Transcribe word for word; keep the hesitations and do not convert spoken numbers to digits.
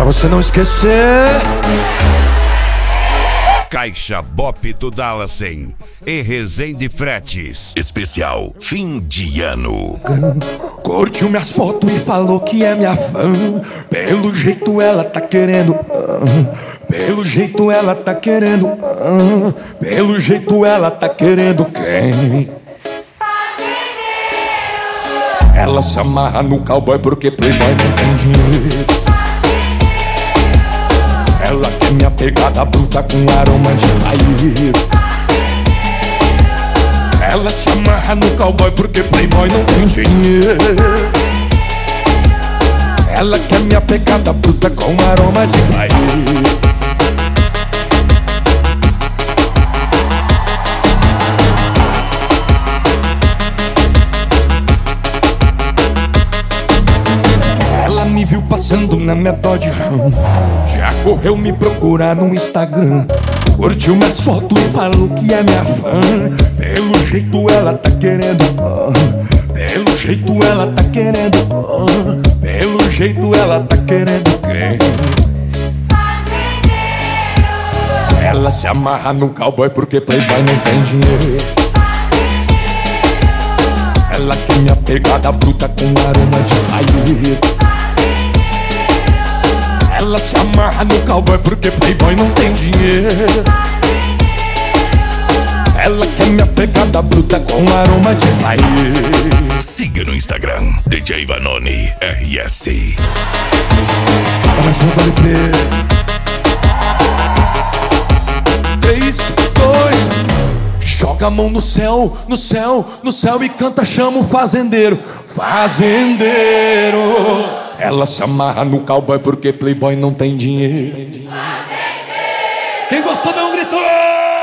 você não esquecer. Caixa Bop do Dallasen e Resende Fretes. Especial fim de ano. Curtiu minhas fotos e falou que é minha fã. Pelo jeito ela tá querendo. uh, Pelo jeito ela tá querendo. uh, Pelo jeito ela tá querendo quem? Ela se amarra no cowboy porque playboy não tem dinheiro. Ela quer minha pegada bruta com aroma de paieiro. Ela se amarra no cowboy porque playboy não tem dinheiro. Ela quer minha pegada bruta com aroma de paieiro. Me viu passando na minha Dodge Ram, já correu me procurar no Instagram. Curtiu minhas fotos e falou que é minha fã. Pelo jeito ela tá querendo. uh, Pelo jeito ela tá querendo. uh, Pelo jeito ela tá querendo quem? Ela se amarra no cowboy porque playboy não tem dinheiro. Ela quer minha pegada bruta com aroma de paieiro. Ela se amarra no cowboy porque playboy não tem dinheiro. Ela quer minha pegada bruta com aroma de paieiro. Siga no Instagram, D J Vanoni R S. Mais um L P. Três, dois. Joga a mão no céu, no céu, no céu e canta, chama o fazendeiro. Fazendeiro. Ela se amarra no cowboy porque playboy não tem dinheiro. Fazendeiro. Quem gostou dá um grito.